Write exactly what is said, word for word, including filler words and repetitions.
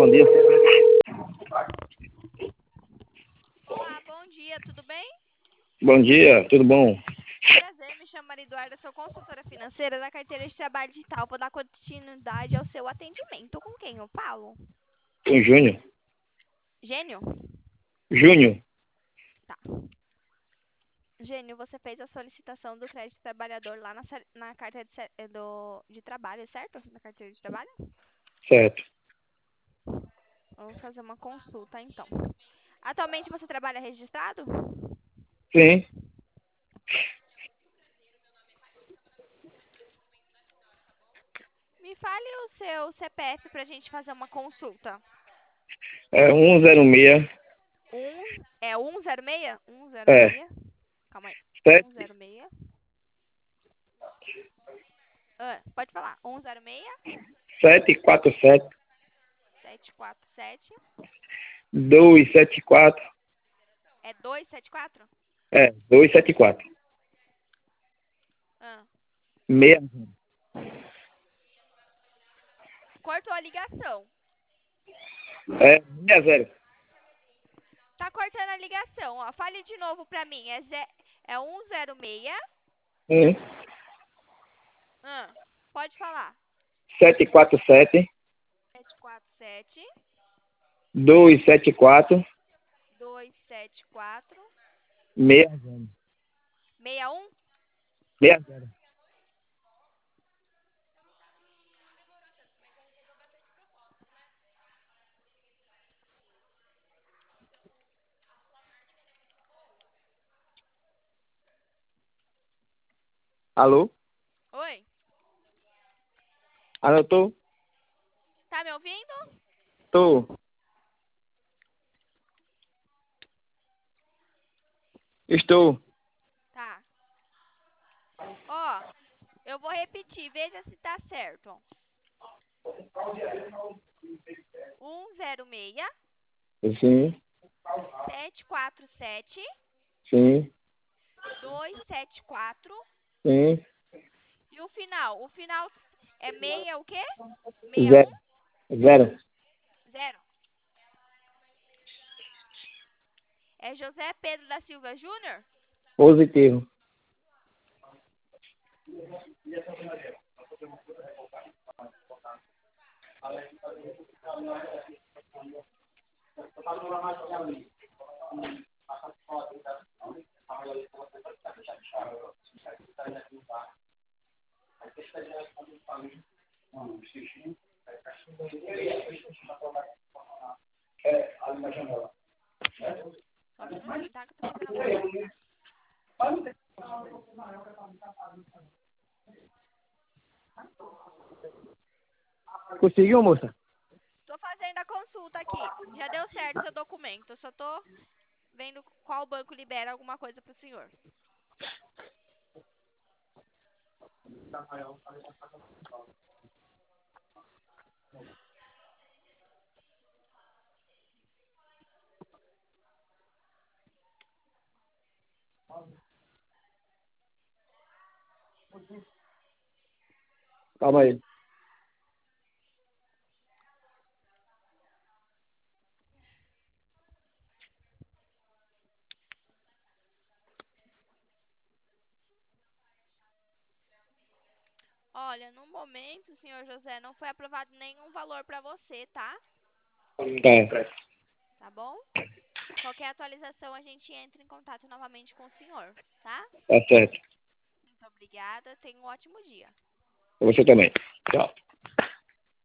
bom dia. Olá, bom dia, tudo bem? Bom dia, tudo bom? Prazer, me chamo Maria Eduarda, sou consultora financeira da carteira de trabalho digital. Vou dar continuidade ao seu atendimento. Com quem eu falo? Com Júnior. Gênio? Júnior. Tá. Gênio, você fez a solicitação do crédito trabalhador lá na, cer- na carteira de, cer- eh, do, de trabalho, certo? Na carteira de trabalho? Certo. Vamos fazer uma consulta, então. Atualmente você trabalha registrado? Sim. Me fale o seu C P F para a gente fazer uma consulta. É um zero seis, Um, é um zero seis? Um zero é, seis. Calma aí. Um sete, zero seis. Ah, pode falar. Um zero seis, sete quatro sete, sete quatro sete. dois sete quatro, É dois sete quatro? é, dois sete quatro, Ah. seis, Cortou a ligação. é, seis zero. Tá cortando a ligação, ó. Fale de novo pra mim. É, ze é um zero seis. um, Ah, pode falar. sete quatro sete, sete quatro sete, dois sete quatro, dois sete quatro, seis zero. seis um. seis zero. Alô? Oi, Anotou? tá me ouvindo? Tô. Estou. Tá. Ó, eu vou repetir, veja se tá certo. um zero seis, Sim, sete quatro sete, sim, dois sete quatro. sim. E o final? O final é meia o quê? Meia Zero. um? Zero. Zero. É José Pedro da Silva Júnior? Positivo. Só um minutinho, tá? Que eu tô fazendo a consulta. Conseguiu, moça? Tô fazendo a consulta aqui. Já deu certo seu documento. Eu só tô vendo qual banco libera alguma coisa pro senhor. Calma aí. Olha, no momento, senhor José, não foi aprovado nenhum valor pra você, tá? Tá. Tá bom? Qualquer atualização a gente entra em contato novamente com o senhor, tá? Tá certo. Muito obrigada. Tenha um ótimo dia. Você também. Tchau.